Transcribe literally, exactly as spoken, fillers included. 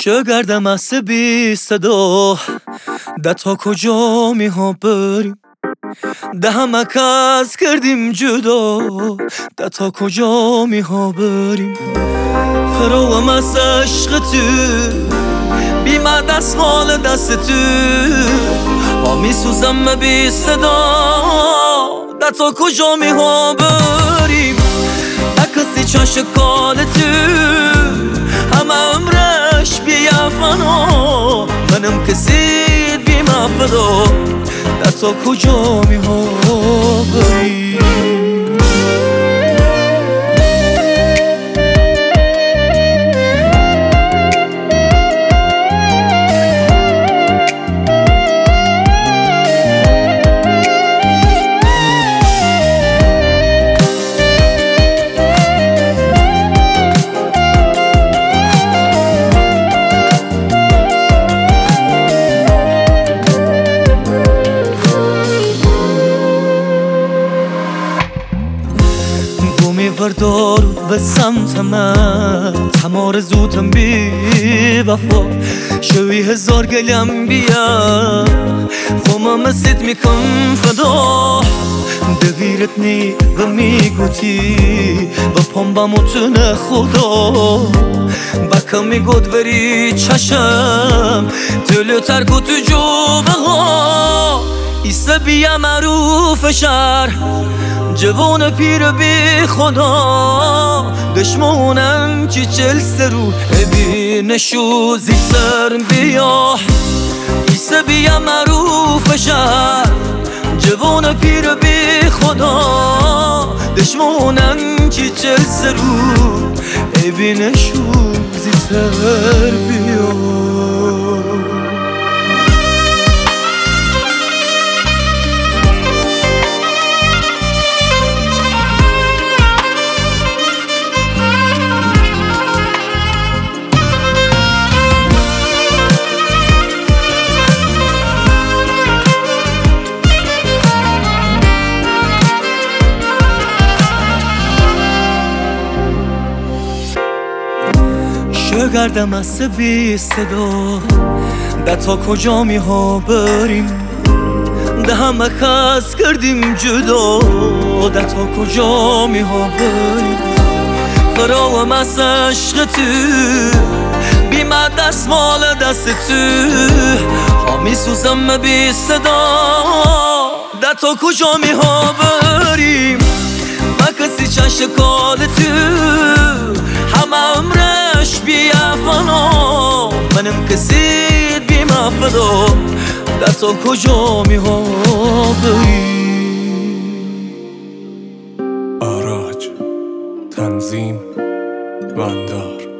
شگردم از بی صدا ده تا کجا می ها بریم ده همه کس کردیم جدا ده تا کجا می ها بریم فراوم از عشق تو بیمه دستمال دست تو ما می سوزم بی صدا ده تا کجا می ها بریم کسی چاش کال تو همه عمرش بیا فنا منم کسی بی مفدا ده تا کجا می ها بریم بردار به سمت من تمار زودم بی وفا شوی هزار گلم بیا خومم سید میکن فدا دویرتنی و میگوتی و پام بموتن خدا بکم میگود بری چشم دلو ترکو تو جو بها ایسا بیا معروف شهر جوان پیر بی خدا دشمونم چی چل سرو بینشو زیتر بیا ایسا بیا معروف شهر جوان پیر بی خدا دشمونم چی چل سرو بینشو زیتر بیا شگردم از بی صدا ده تا کجا می ها بریم ده همه کس کردیم جدا ده تا کجا می ها بریم فراوم از عشق تو بیمه دستمال دست تو ها می سوزم بی صدا ده تا کجا می ها بریم و کسی چشم کال تو همه عمرش بیا فنا منم کسی بی مفدا ده تا کجا می ها بریم آراج تنظیم بندار